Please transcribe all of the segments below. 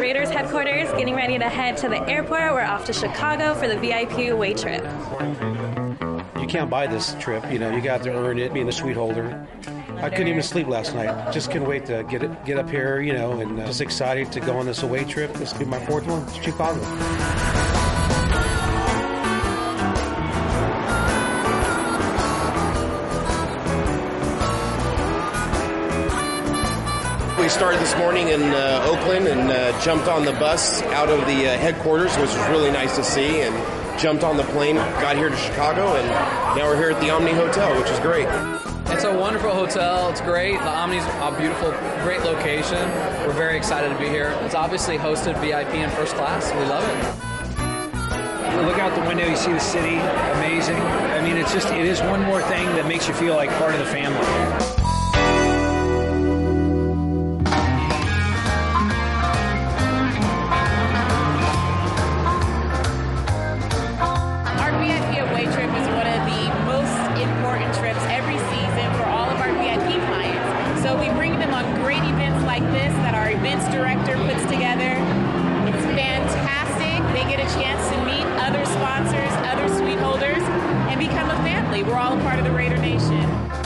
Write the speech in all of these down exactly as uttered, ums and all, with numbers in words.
Raiders headquarters, getting ready to head to the airport. We're off to Chicago for the V I P away trip. You can't buy this trip, you know, you got to earn it, being a suite holder. I couldn't even sleep last night. Just couldn't wait to get it, get up here, you know, and uh, just excited to go on this away trip. This will be my fourth one to Chicago. We started this morning in uh, Oakland and uh, jumped on the bus out of the uh, headquarters, which was really nice to see, and jumped on the plane, got here to Chicago, and now we're here at the Omni Hotel, which is great. It's a wonderful hotel. It's great. The Omni's a beautiful, great location. We're very excited to be here. It's obviously hosted V I P in first class. We love it. You look out the window, you see the city. Amazing. I mean, it's just, it is one more thing that makes you feel like part of the family. Director puts together. It's fantastic. They get a chance to meet other sponsors, other suite holders, and become a family. We're all a part of the Raider Nation.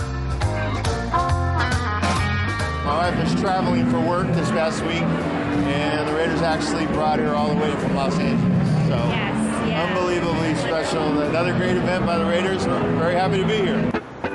My wife is traveling for work this past week, and the Raiders actually brought her all the way from Los Angeles. So yes, yes. Unbelievably special. Another great event by the Raiders. We're very happy to be here.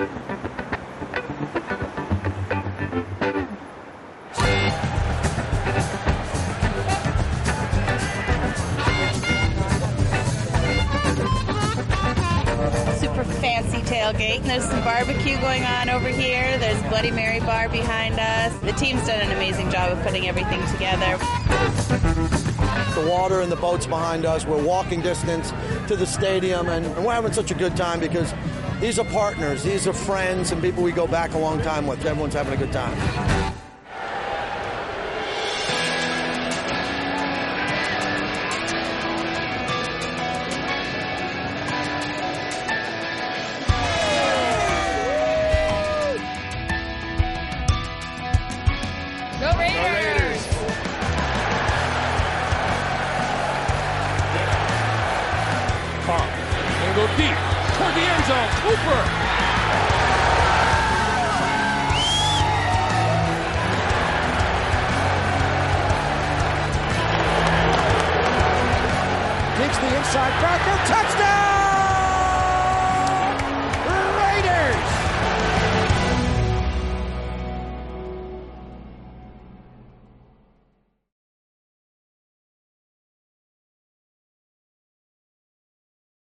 Fancy tailgate. There's some barbecue going on over here. There's Bloody Mary bar behind us. The team's done an amazing job of putting everything together. The water and the boats behind us. We're walking distance to the stadium, and, and we're having such a good time because these are partners, these are friends, and people we go back a long time with. Everyone's having a good time. Go Raiders! Carr, gonna go deep toward the end zone. Hooper! Takes the inside backer, touchdown!